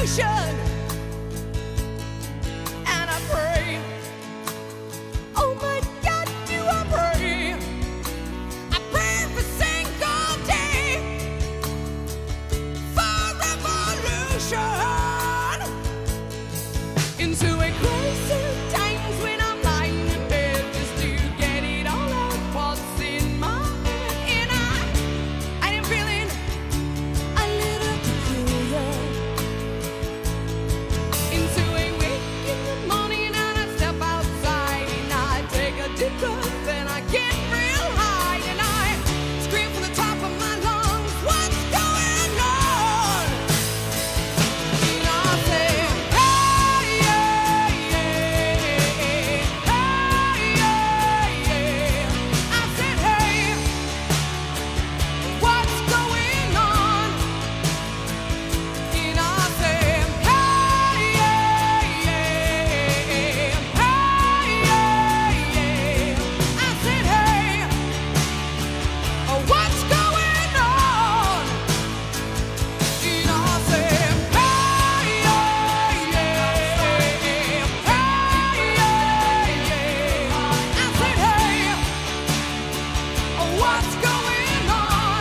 revolution. And I pray, oh my God, do I pray? I pray every single day for revolution. Into a crisis times when I'm lying in bed just to get it all out what's in my head. And I am feeling a little peculiar. Into a wake in the morning and I step outside and I take a deep breath and I get real high and I scream from the top of my lungs, what's going on? And I say, hey, yeah, yeah, hey, yeah, yeah. I said, hey, what's going on? And I say, hey, yeah, yeah, hey, yeah, yeah. I said, hey, what's going on? And I said, hey, yeah, yeah, hey, yeah, yeah. I said, hey, what's going on?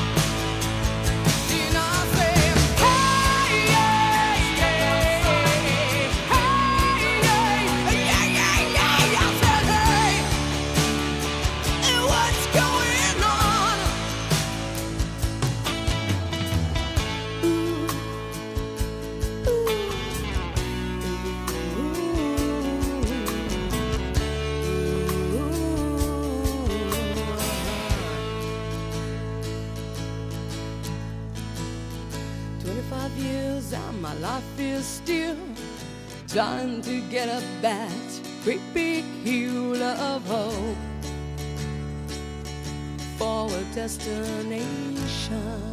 And I said, hey, yeah, yeah, hey, yeah, yeah, yeah. I said, hey, what's going on? Ooh. 25 years and my life is still trying to get up that great big hill of hope for a destination.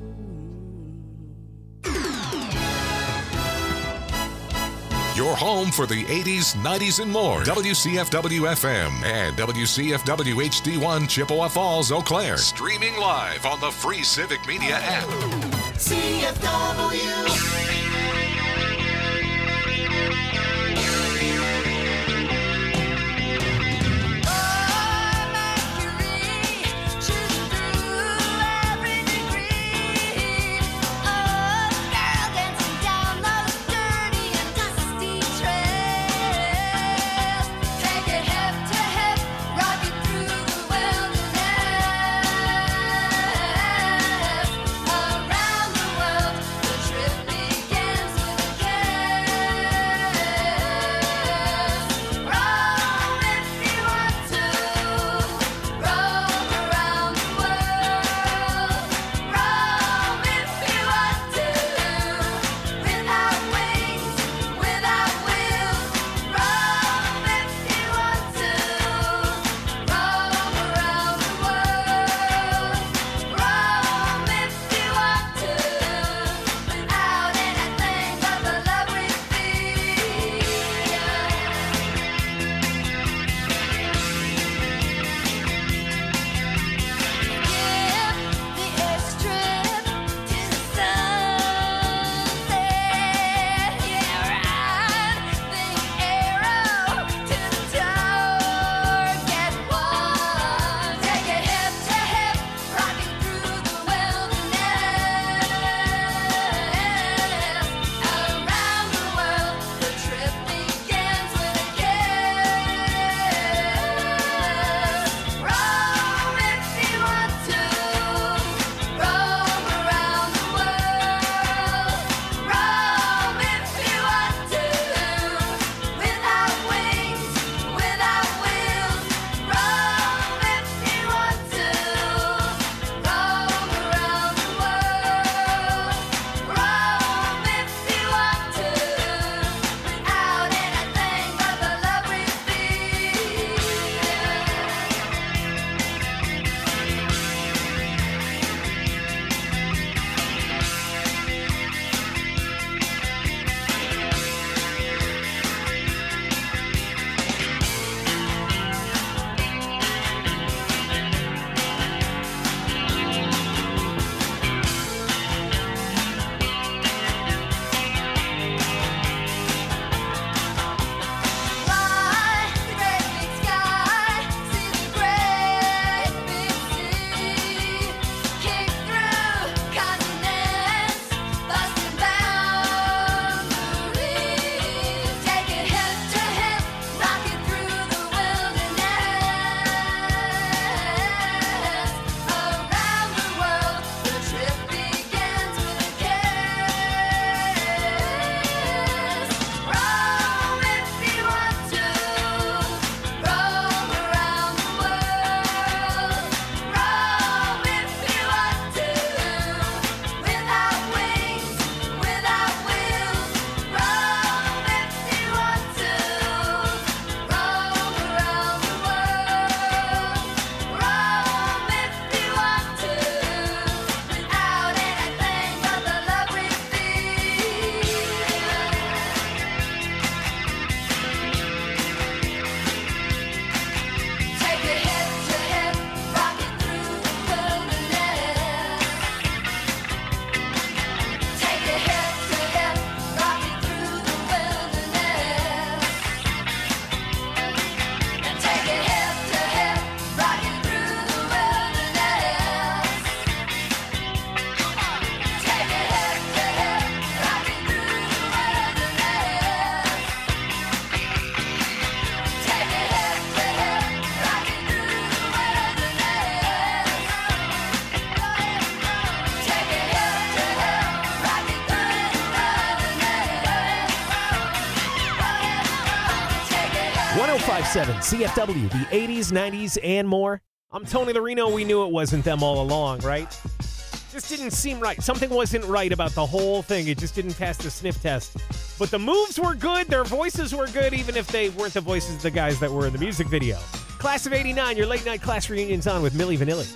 Your home for the 80s, 90s, and more. WCFW-FM and WCFW HD1 Chippewa Falls, Eau Claire. Streaming live on the free Civic Media app. CFW. Around the world, the trip began. 1057 CFW, the 80s, 90s, and more. I'm Tony the Reno. We knew it wasn't them all along, right? Just didn't seem right. Something wasn't right about the whole thing. It just didn't pass the sniff test. But the moves were good. Their voices were good, even if they weren't the voices of the guys that were in the music video. Class of 89, your late night class reunions on with Milli Vanilli.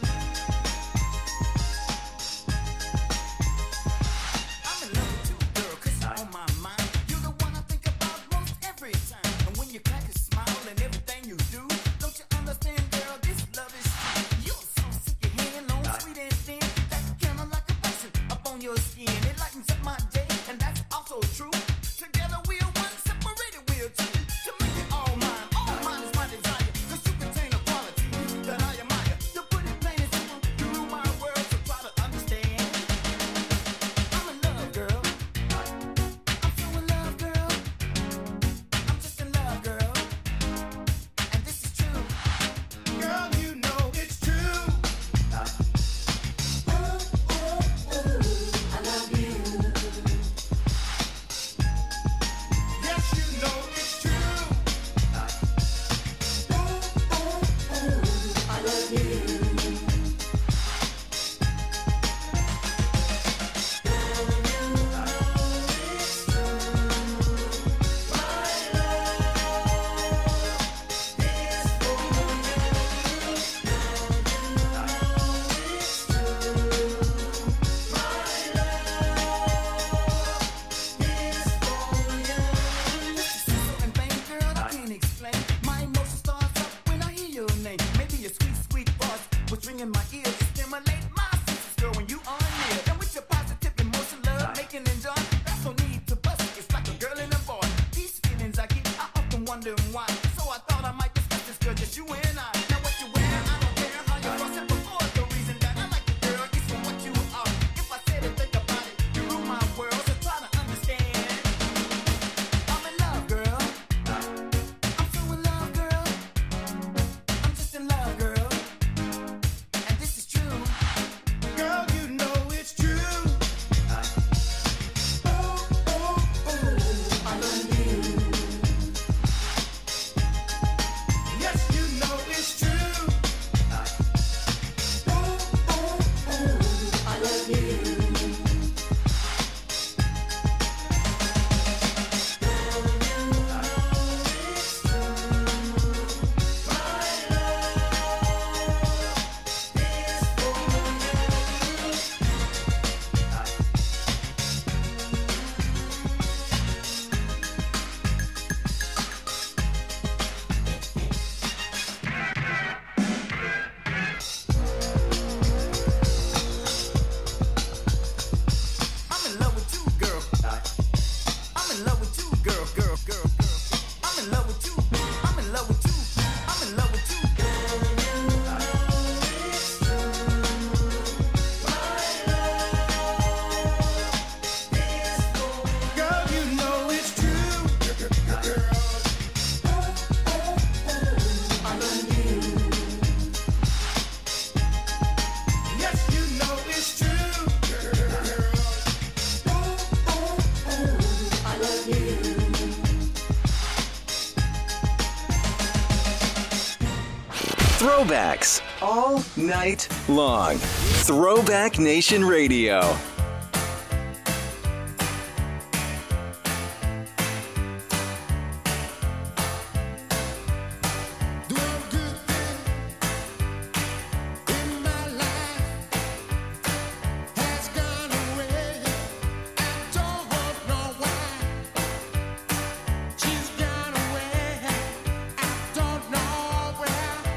Throwbacks all night long. Throwback Nation Radio.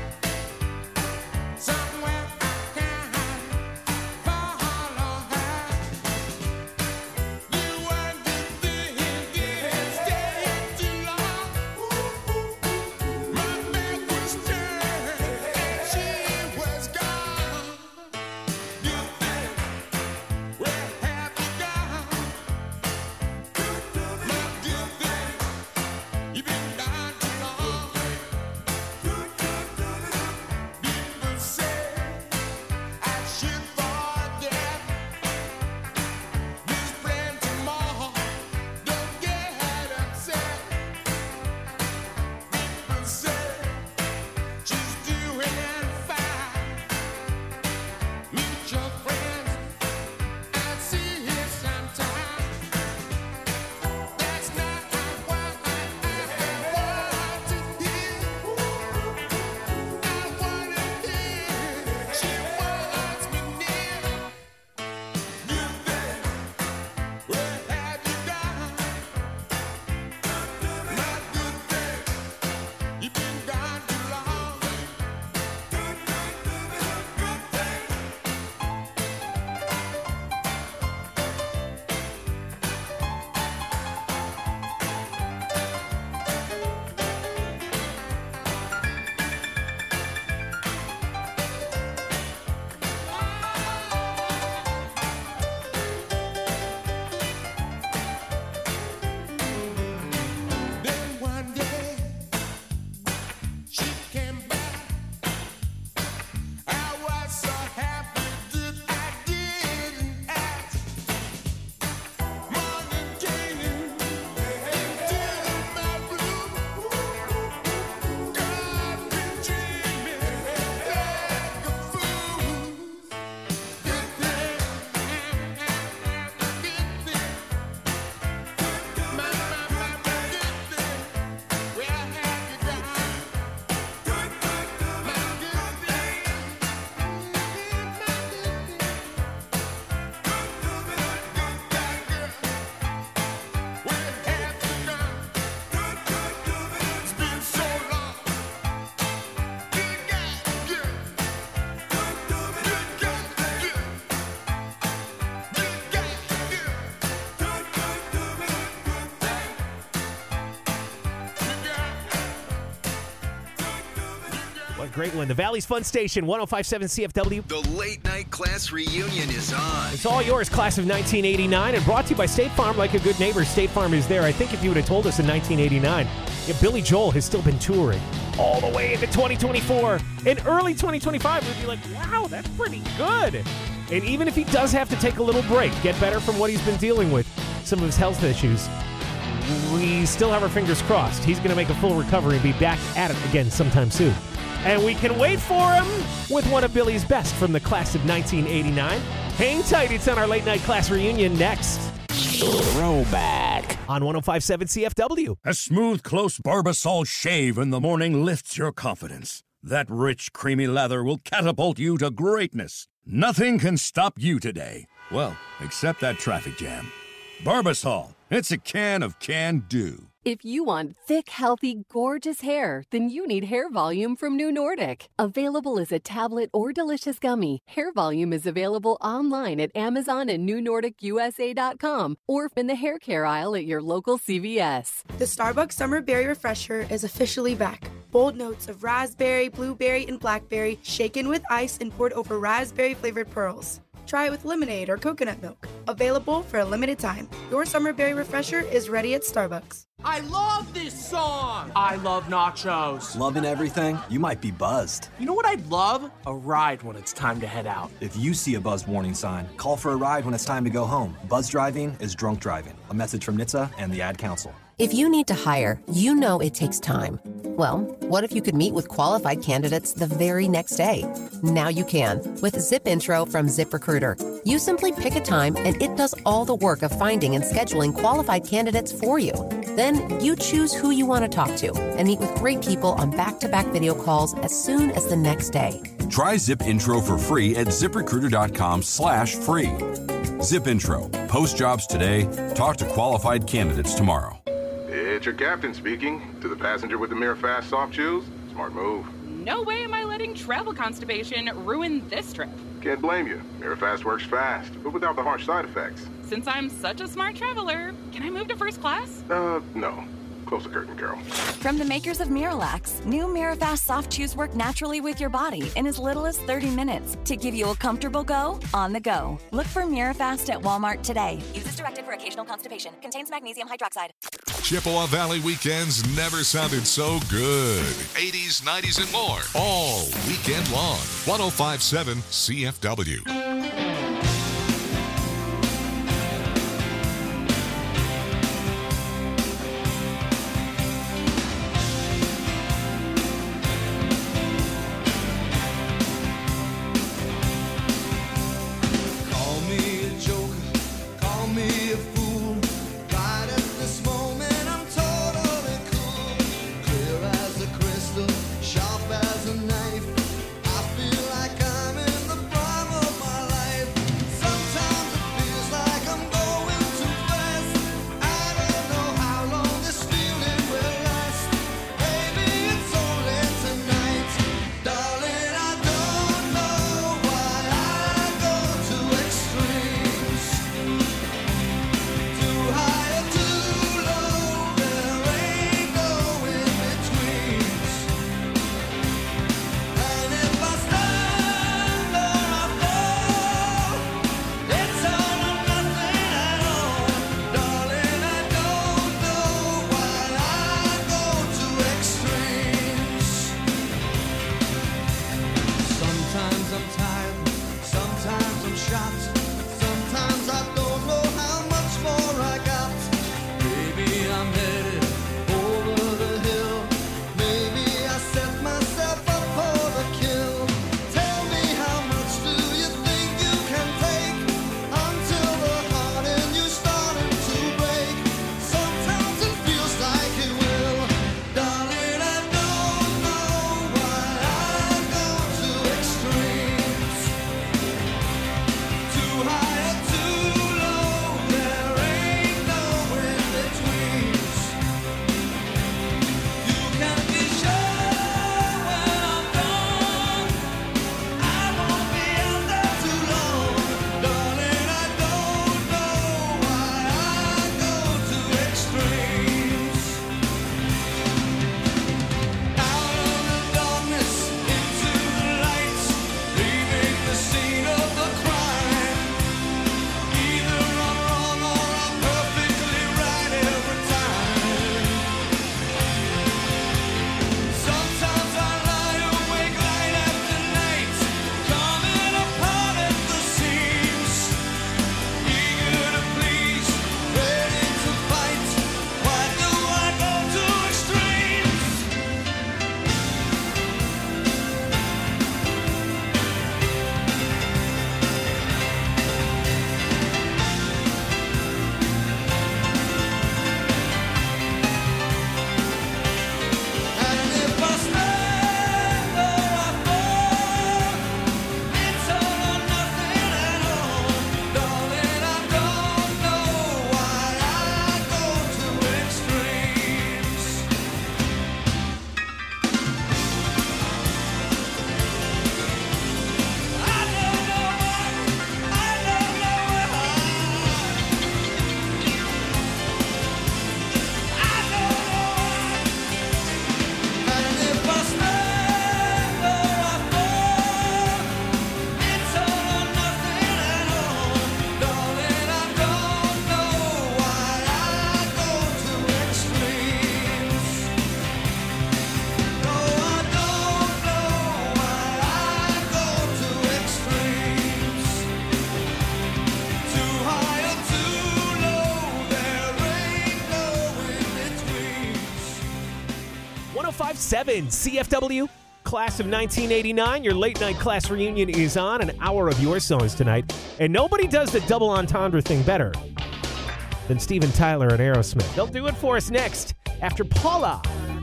Somewhere I can follow her. great one. The Valley's Fun Station, 105.7 CFW. The late night class reunion is on. It's all yours, class of 1989, and brought to you by State Farm. Like a good neighbor, State Farm is there. I think if you would have told us in 1989, Billy Joel has still been touring all the way into 2024. In early 2025, we'd be like, wow, that's pretty good. And even if he does have to take a little break, get better from what he's been dealing with, some of his health issues, we still have our fingers crossed. He's going to make a full recovery and be back at it again sometime soon. And we can wait for him with one of Billy's best from the class of 1989. Hang tight, it's on our late night class reunion next. Throwback on 105.7 CFW. A smooth, close Barbasol shave in the morning lifts your confidence. That rich, creamy lather will catapult you to greatness. Nothing can stop you today. Well, except that traffic jam. Barbasol, it's a can of can-do. If you want thick, healthy, gorgeous hair, then you need Hair Volume from New Nordic. Available as a tablet or delicious gummy, Hair Volume is available online at Amazon and NewNordicUSA.com or in the hair care aisle at your local CVS. The Starbucks Summer Berry Refresher is officially back. Bold notes of raspberry, blueberry, and blackberry shaken with ice and poured over raspberry-flavored pearls. Try it with lemonade or coconut milk. Available for a limited time. Your Summer Berry Refresher is ready at Starbucks. I love this song! I love nachos. Loving everything? You might be buzzed. You know what I'd love? A ride when it's time to head out. If you see a buzzed warning sign, call for a ride when it's time to go home. Buzz driving is drunk driving. A message from NHTSA and the Ad Council. If you need to hire, you know it takes time. Well, what if you could meet with qualified candidates the very next day? Now you can with Zip Intro from ZipRecruiter. You simply pick a time and it does all the work of finding and scheduling qualified candidates for you. Then you choose who you want to talk to and meet with great people on back-to-back video calls as soon as the next day. Try Zip Intro for free at ZipRecruiter.com/free. Zip Intro. Post jobs today. Talk to qualified candidates tomorrow. It's your captain speaking. To the passenger with the MiraFast soft chews, smart move. No way am I letting travel constipation ruin this trip. Can't blame you. MiraFast works fast, but without the harsh side effects. Since I'm such a smart traveler, can I move to first class? No. Close the curtain, Carol. From the makers of Miralax, new MiraFast soft chews work naturally with your body in as little as 30 minutes to give you a comfortable go on the go. Look for Mirafast at Walmart today. Use as directed for occasional constipation. Contains magnesium hydroxide. Chippewa Valley weekends never sounded so good. 80s, 90s, and more. All weekend long. 105.7 CFW. Sharp as a knife, I feel like I'm in the prime of my 1057 CFW, class of 1989. Your late night class reunion is on. An hour of your songs tonight. And nobody does the double entendre thing better than Steven Tyler and Aerosmith. They'll do it for us next after Paula.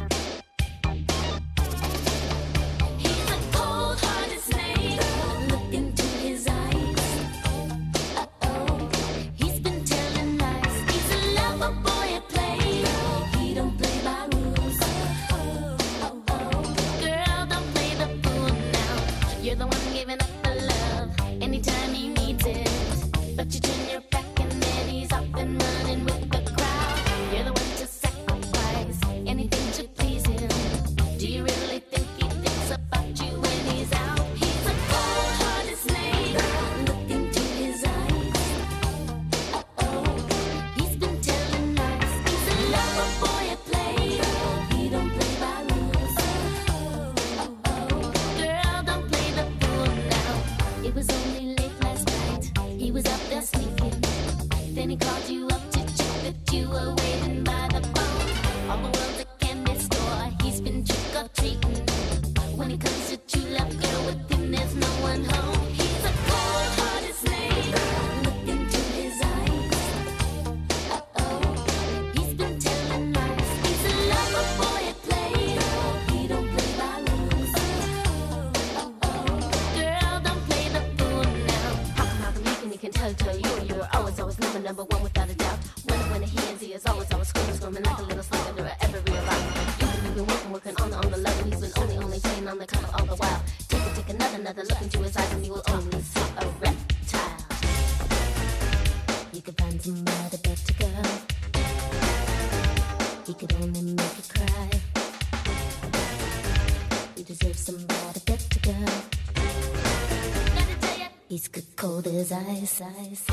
Ice.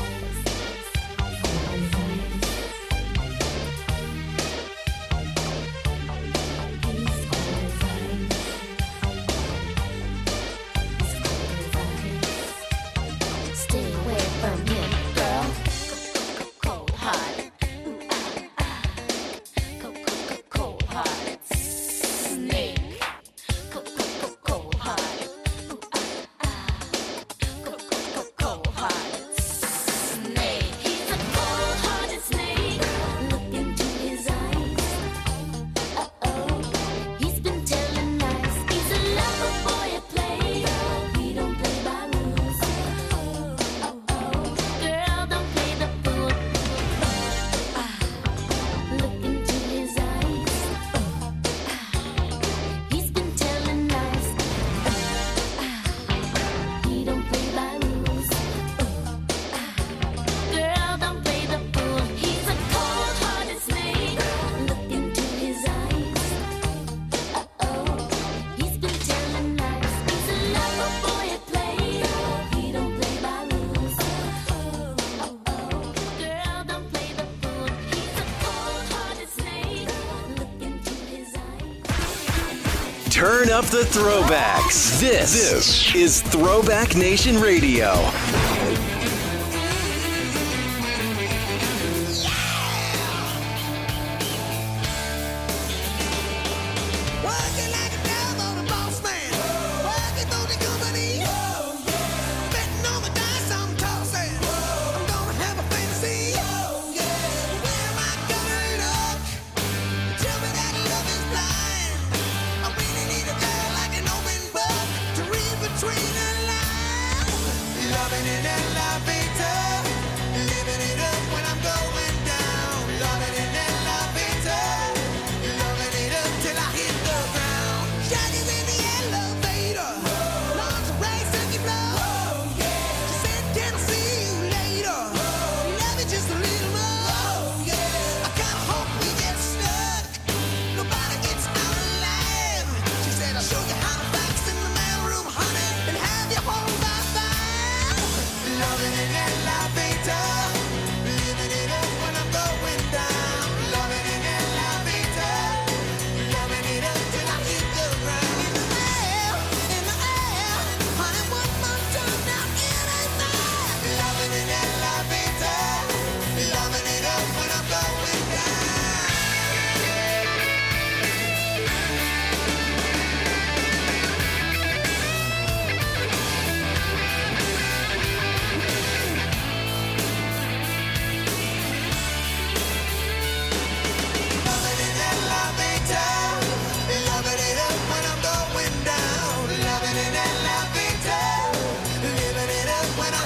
Turn up the throwbacks. This is Throwback Nation Radio.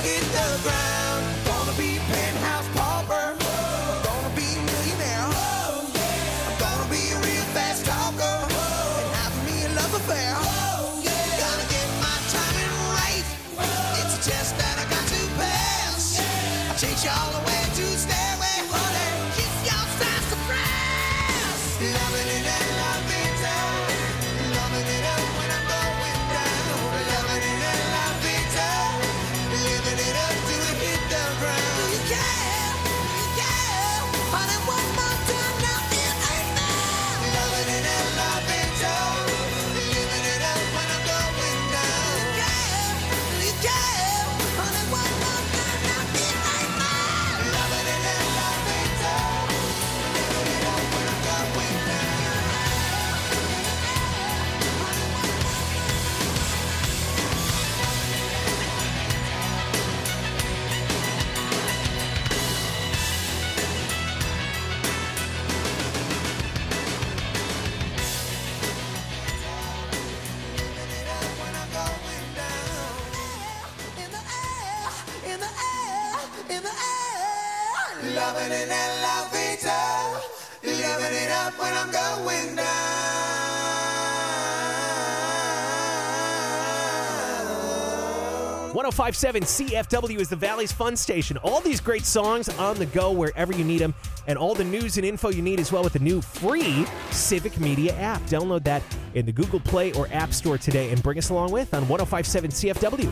hit the ground. Gonna be penthouse pauper. I'm gonna be a millionaire. I'm gonna be a real fast talker. And have me a love affair. Gotta get my timing right. It's a test that I got to pass. I'll chase you all the way to stairway, honey. Keep your style suppressed. Loving it and loving it. Loving it up when I'm going down. Loving it and loving it. Living it up till it hit the ground. Do you care? You care? Honey, one more time now, it ain't now. Loving it and loving it. Living it up when I'm going down. You care? Honey, one more time now, it ain't now. Loving it and loving it. Living it up when I'm going down. 105.7 CFW is the Valley's fun station. All these great songs on the go wherever you need them, and all the news and info you need as well with the new free Civic Media app. Download that in the Google Play or App Store today and bring us along with on 105.7 CFW.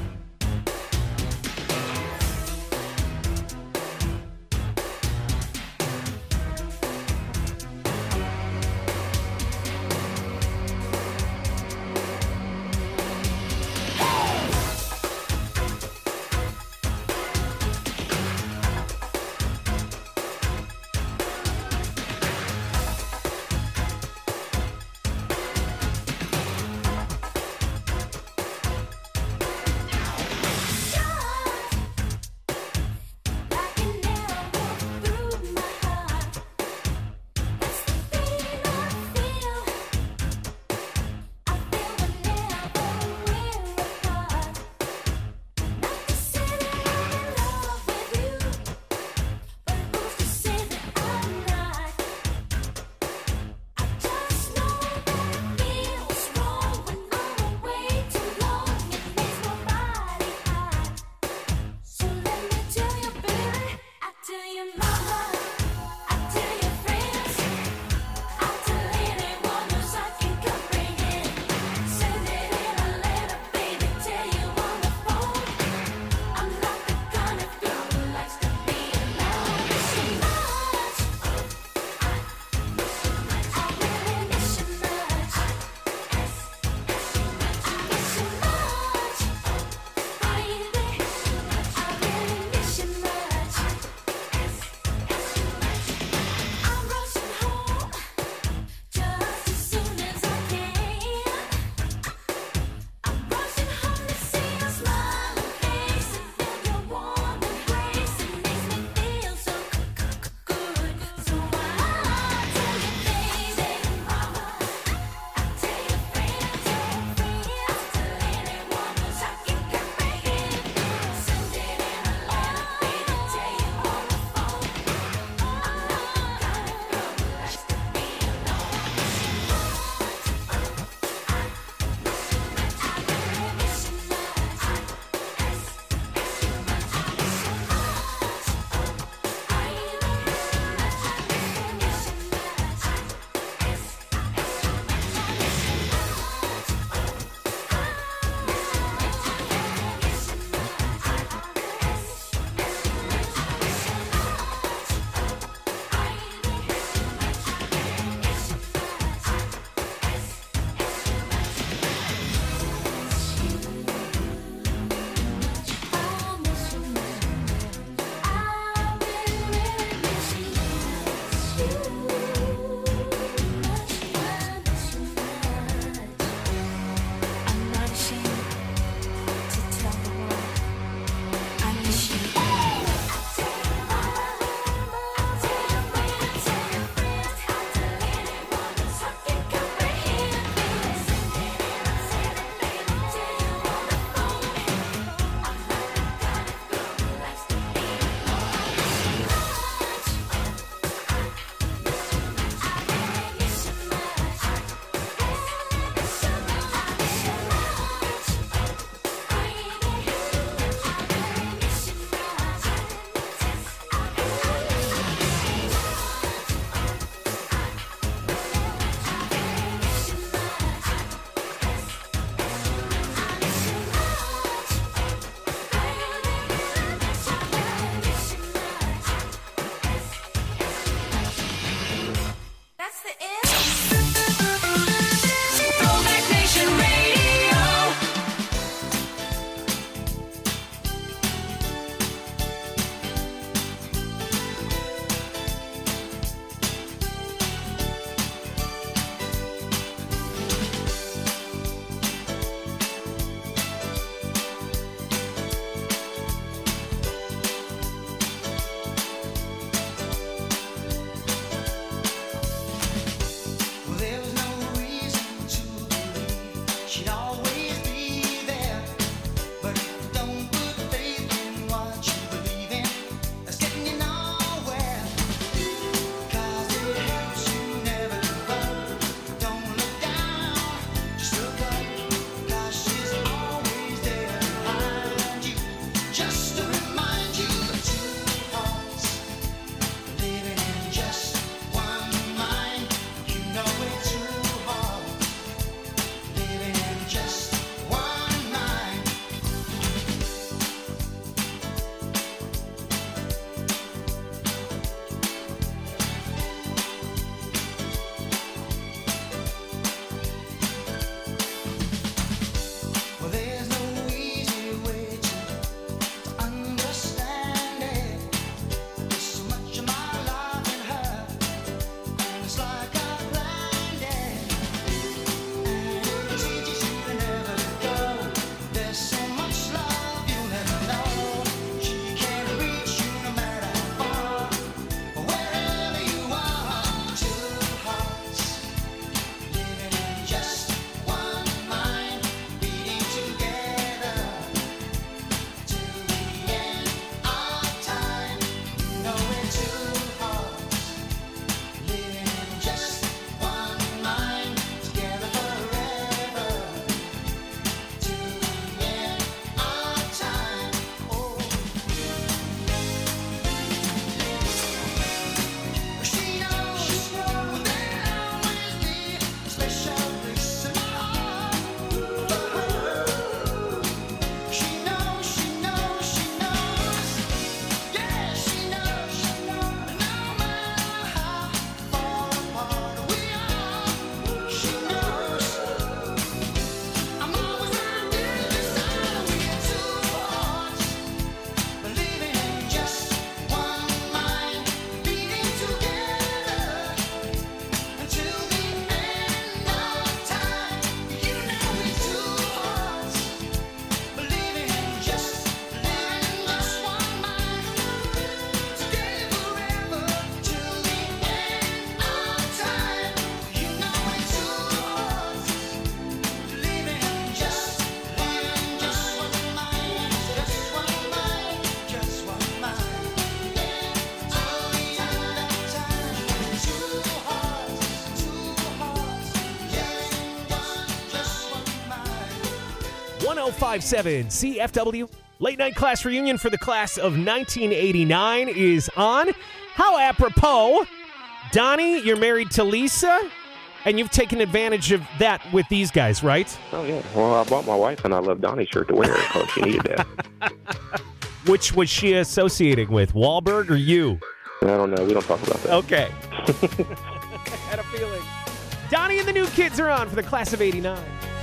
1057 CFW. Late night class reunion for the class of 1989 is on. How apropos. Donnie, you're married to Lisa, and you've taken advantage of that with these guys, right? Oh, yeah. Well, I bought my wife an I Love Donnie shirt to wear because she needed that. Which was she associating with, Wahlberg or you? I don't know. We don't talk about that. Okay. I had a feeling. Donnie and the new kids are on for the class of 89.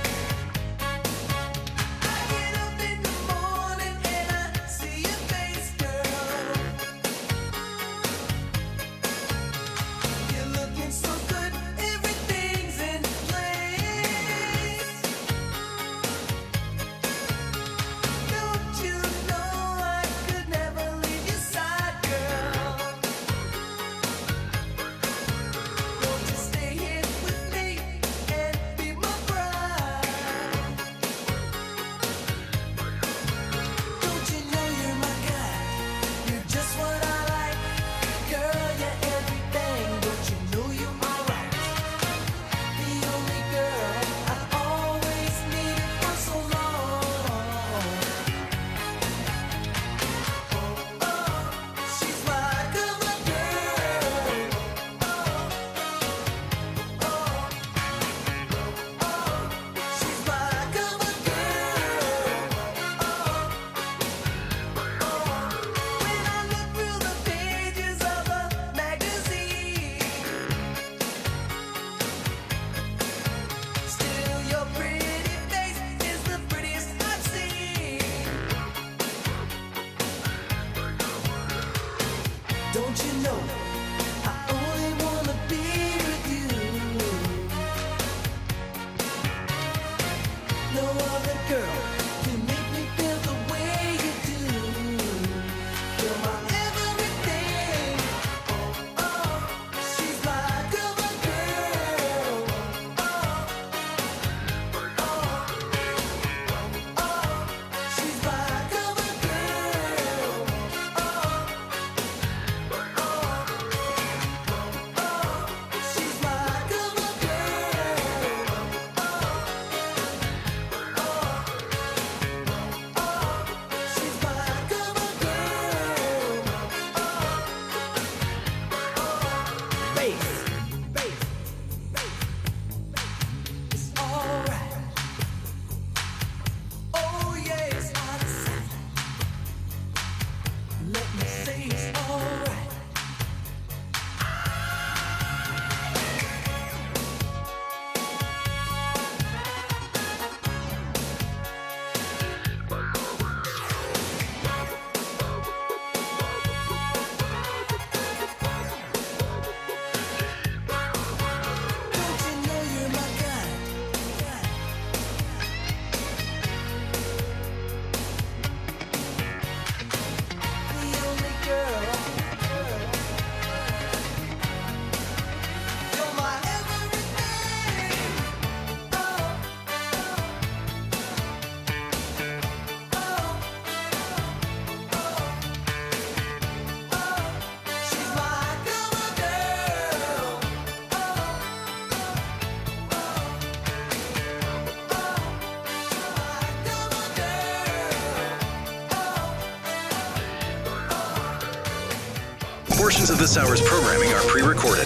Don't you know, I only wanna be with you. No other girl can make me feel the way you do. You're my everything. Oh, oh, she's my cover girl. Oh, oh, oh, she's my cover girl. Portions of this hour's programming are pre-recorded.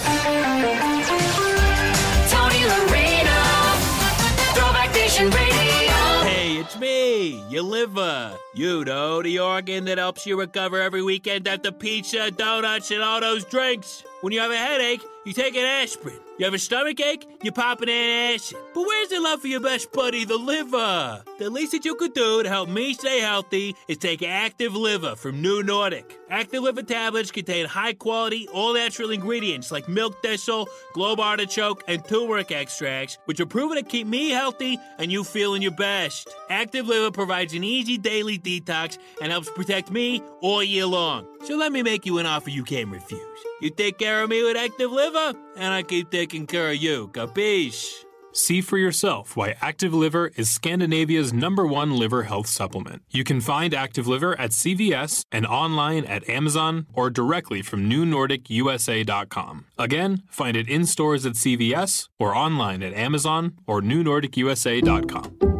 Tony Lorena, Throwback Nation Radio. Hey, it's me, your liver. You know, the organ that helps you recover every weekend after pizza, donuts, and all those drinks. When you have a headache, you take an aspirin. You have a stomach ache, you pop an antacid. But where's the love for your best buddy, the liver? The least that you could do to help me stay healthy is take Active Liver from New Nordic. Active Liver tablets contain high-quality, all-natural ingredients like milk thistle, globe artichoke, and turmeric extracts, which are proven to keep me healthy and you feeling your best. Active Liver provides an easy daily detox and helps protect me all year long. So let me make you an offer you can't refuse. You take care of me with Active Liver, and I keep taking care of you. Capiche? See for yourself why Active Liver is Scandinavia's #1 liver health supplement. You can find Active Liver at CVS and online at Amazon or directly from NewNordicUSA.com. Again, find it in stores at CVS or online at Amazon or NewNordicUSA.com.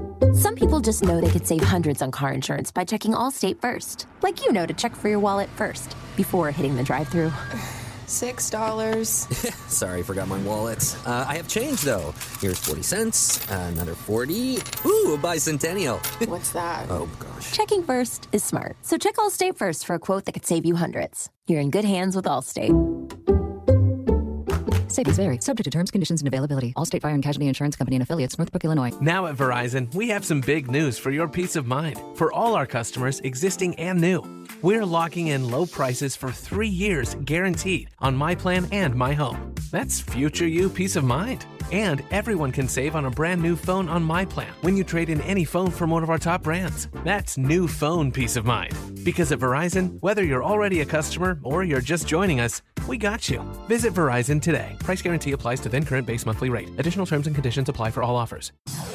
Some people just know they could save hundreds on car insurance by checking Allstate first. Like you know to check for your wallet first, before hitting the drive-thru. $6. Sorry, forgot my wallet. I have change, though. Here's 40 cents, another 40. Ooh, a bicentennial. What's that? Oh, gosh. Checking first is smart. So check Allstate first for a quote that could save you hundreds. You're in good hands with Allstate. Savings vary. Subject to terms, conditions, and availability. Allstate Fire and Casualty Insurance Company and Affiliates, Northbrook, Illinois. Now at Verizon, we have some big news for your peace of mind. For all our customers, existing and new, we're locking in low prices for 3 years, guaranteed, on My Plan and My Home. That's future you peace of mind. And everyone can save on a brand new phone on My Plan when you trade in any phone from one of our top brands. That's new phone peace of mind. Because at Verizon, whether you're already a customer or you're just joining us, we got you. Visit Verizon today. Price guarantee applies to then current base monthly rate. Additional terms and conditions apply for all offers.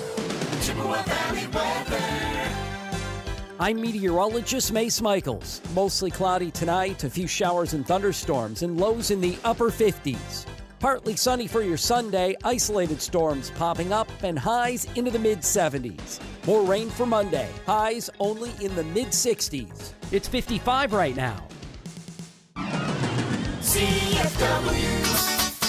I'm meteorologist Mace Michaels. Mostly cloudy tonight, a few showers and thunderstorms, and lows in the upper 50s. Partly sunny for your Sunday, isolated storms popping up, and highs into the mid-70s. More rain for Monday, highs only in the mid-60s. It's 55 right now. CFW.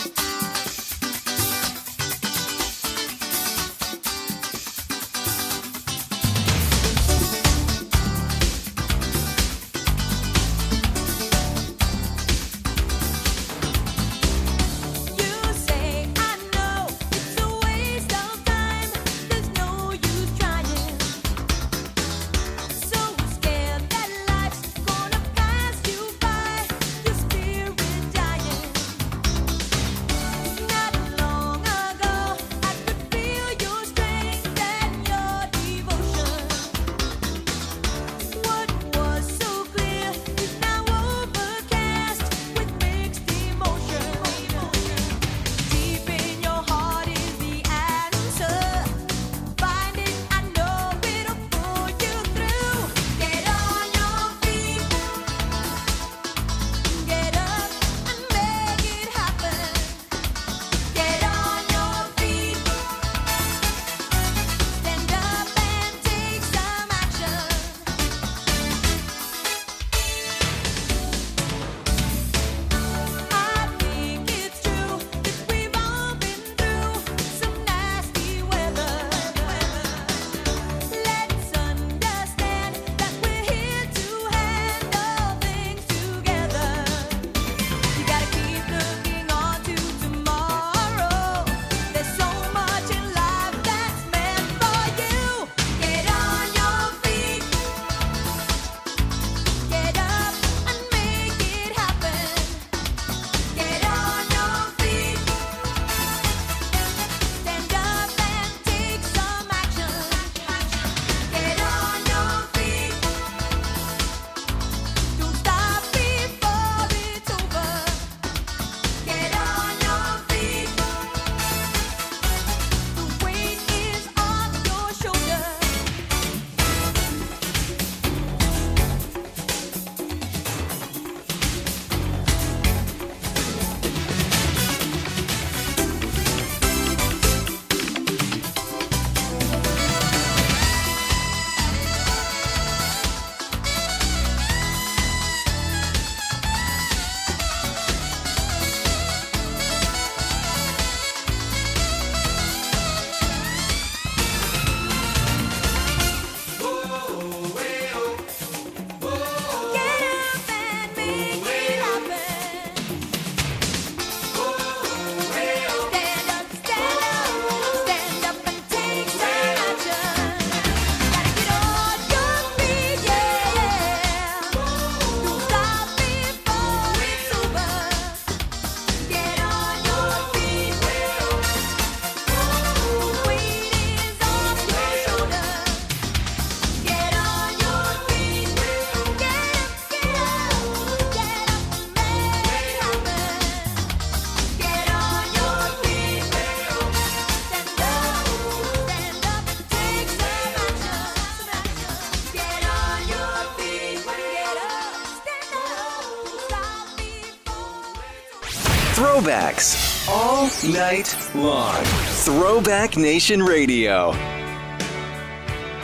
Throwbacks all night long. Throwback Nation Radio.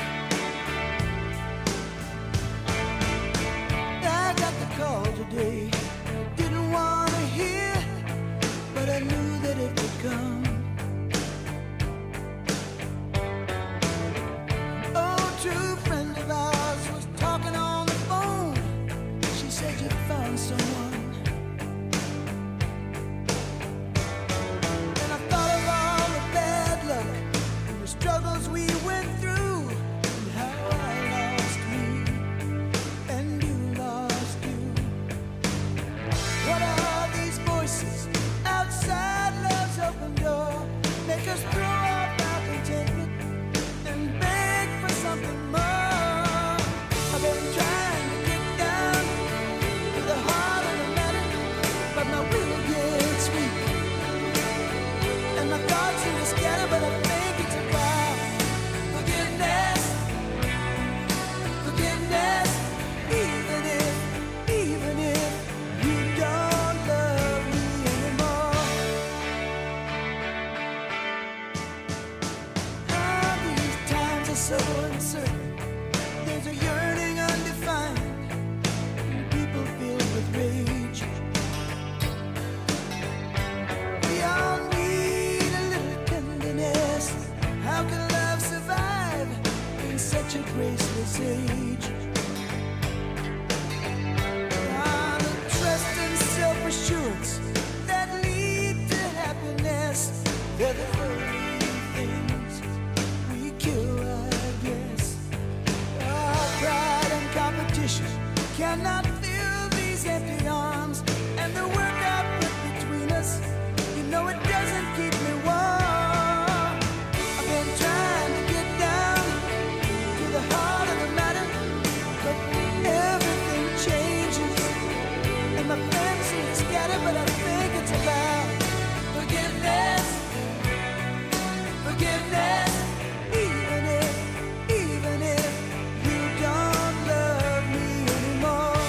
cannot fill these empty arms. And the work I put between us, you know it doesn't keep me warm. I've been trying to get down to the heart of the matter, but everything changes. And my friends seem scattered, but I think it's about forgiveness. Forgiveness. Even if you don't love me anymore.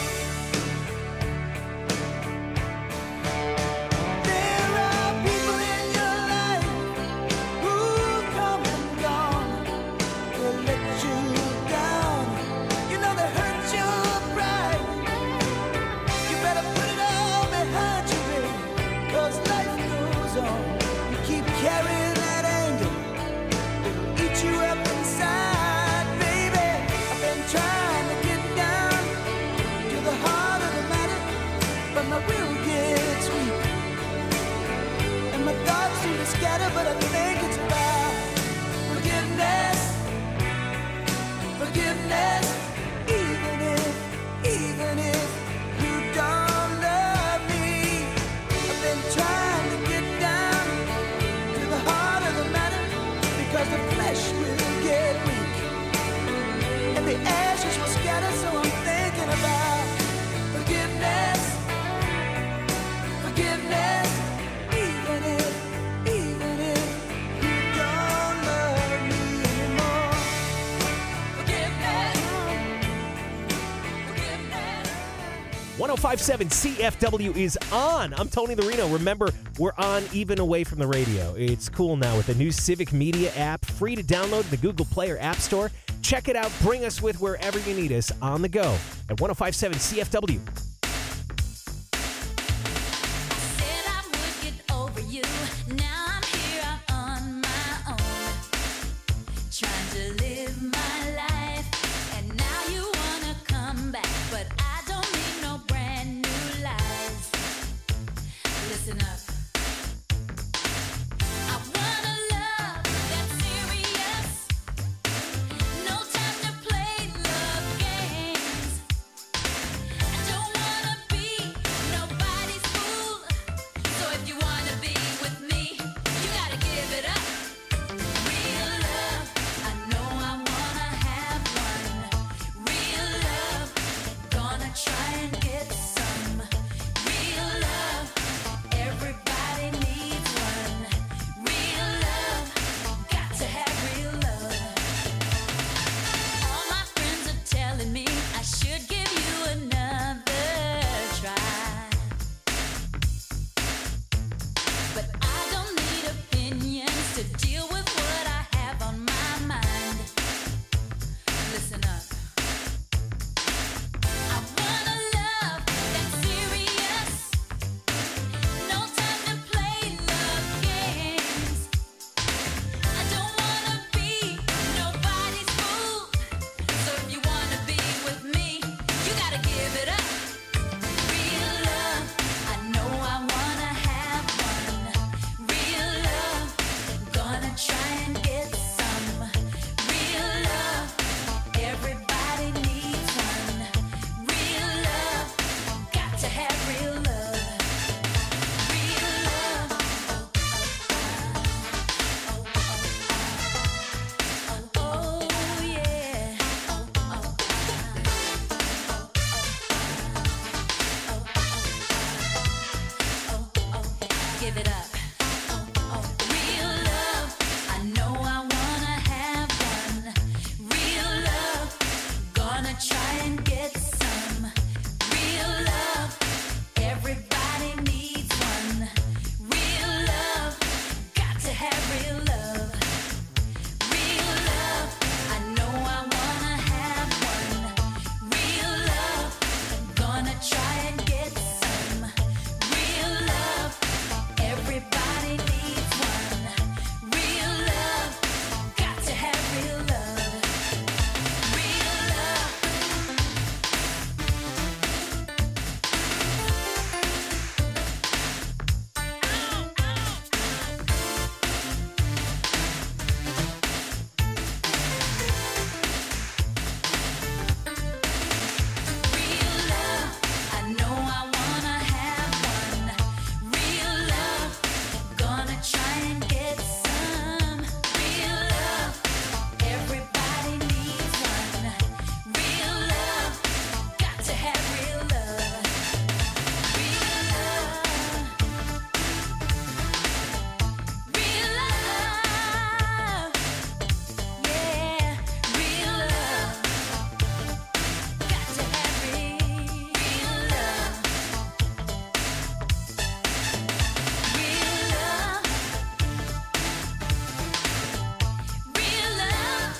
There are people in your life who've come and gone. They let you down. You know they hurt your pride. You better put it all behind you, baby, 'cause life goes on. You keep carrying that anger, it'll eat you up inside, baby. I've been trying to get down to the heart of the matter, but my will gets weak, and my thoughts seem to scatter, but I think it's about forgiveness. Forgiveness. Even if you don't love me. I've been trying to get down to the heart of the matter, because the flesh will get weak and the ashes will scatter. So I'm thinking about forgiveness. Forgiveness. Even if you don't love me anymore. Forgiveness. 105.7 CFW is on. I'm Tony the Reno. Remember, we're on even away from the radio. It's cool now with the new Civic Media app, free to download in the Google Play or App Store. Check it out. Bring us with wherever you need us on the go at 105.7 CFW. Said I would get over you. Now I'm here out on my own, trying to live my life. And now you wanna come back, but I don't need no brand new lies. Listen up. I want a love that's serious. No time to play love games. I don't want to have real love. Real love. Real love. Yeah, real love. Got to have real love. Real love. Real love.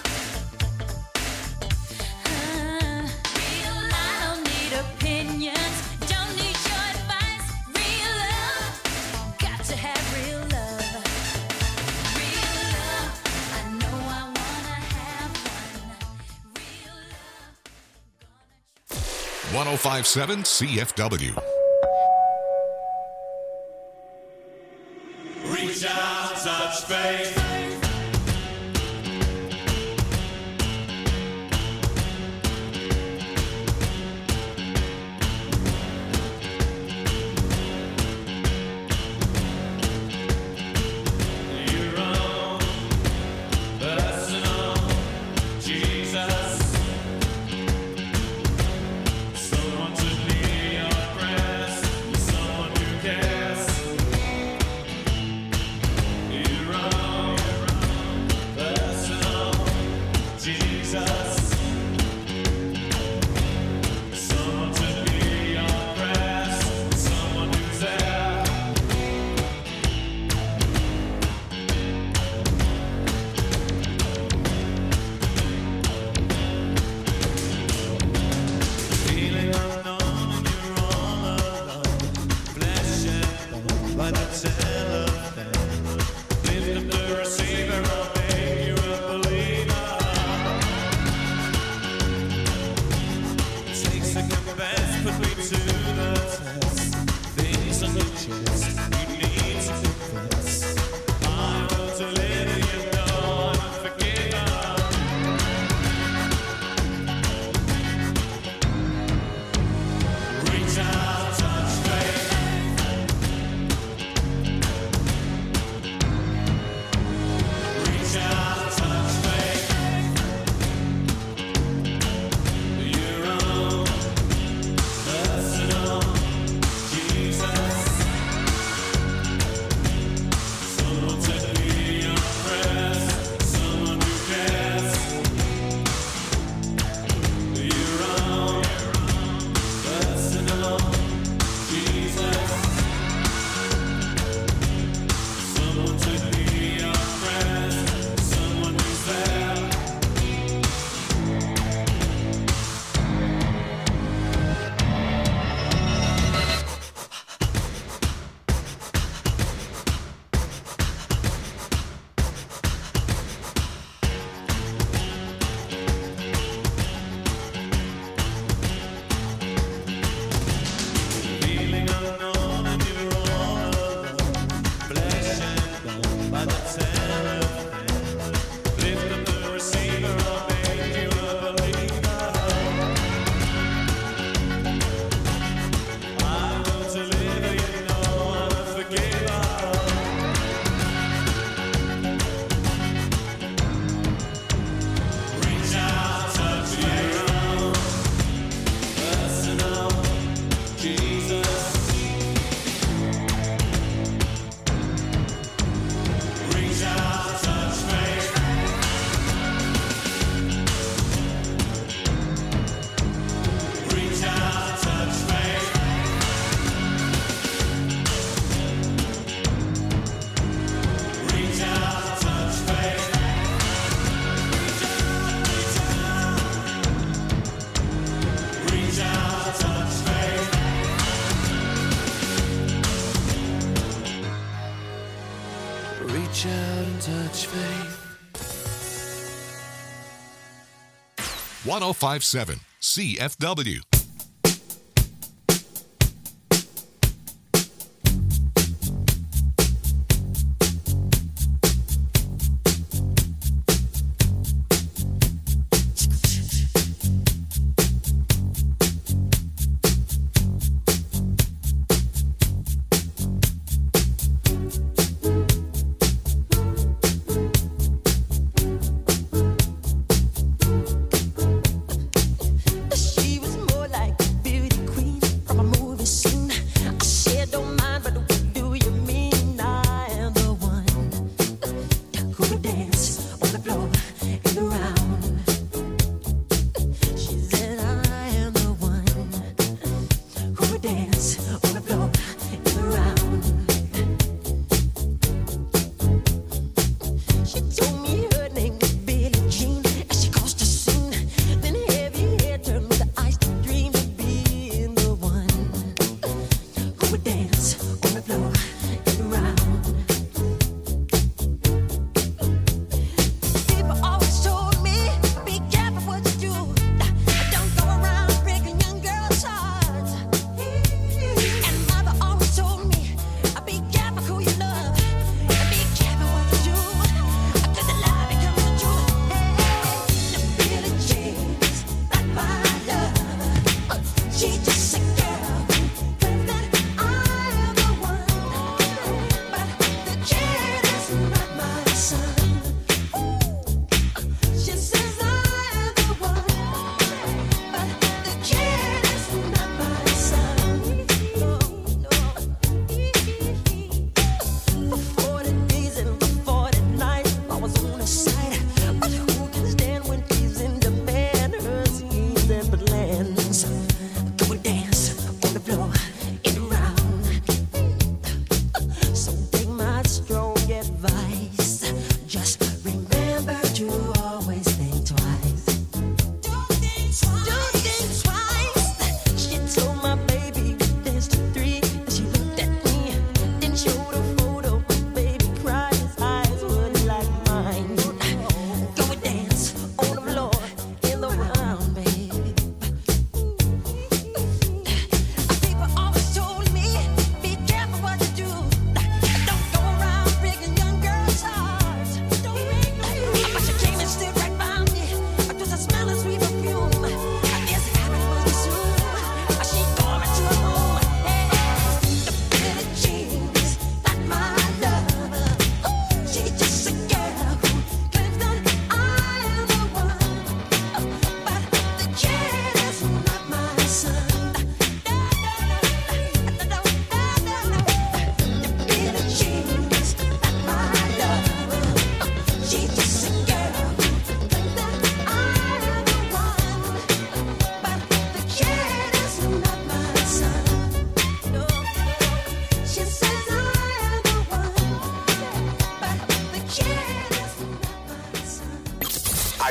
Real love. I don't need opinions, don't need your advice. Real love. Got to have real love. Real love. I know I wanna have one. 1057 CFW. Reach out, touch faith. Your own personal Jesus. Someone to be your friend, someone who cares. Your own personal Jesus. Someone to be your friend, someone who's there. Feeling unknown and you're all alone. Flesh and bone by the telephone. Lift up the receiver, I'll make you a believer. Take second best, put me to the test. Things on your chest, you need to confess. I want to live, you know I'm forgiven. Reach out, touch faith. Reach out, touch faith. Your own personal Jesus. Someone to be your friend, someone who cares. Your own personal Jesus. Someone to be your friend, someone who's there. Feeling unknown and you're all alone. Flesh and bone by the telephone. Lift up the receiver, I'll make you a believer. I want to live, you know I'm a forgiver. Reach out, touch your own personal Jesus. Reach out, touch faith. Reach out, touch faith. Reach out, touch faith. Reach out, touch faith. Reach out and touch faith. 1057 CFW. She was more like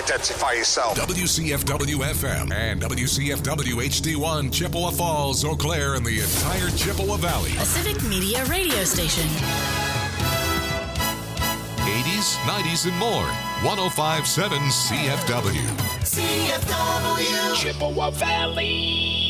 identify yourself. WCFW FM and WCFW HD1 Chippewa Falls, Eau Claire, and the entire Chippewa Valley. A Civic Media radio station. 80s, 90s, and more. 105.7 CFW. CFW. Chippewa Valley.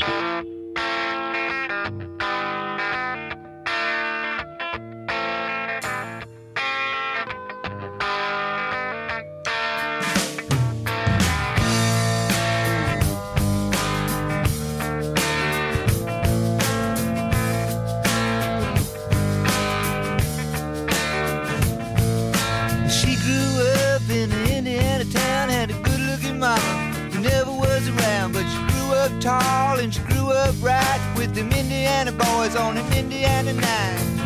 Tall and she grew up right with them Indiana boys on an Indiana night.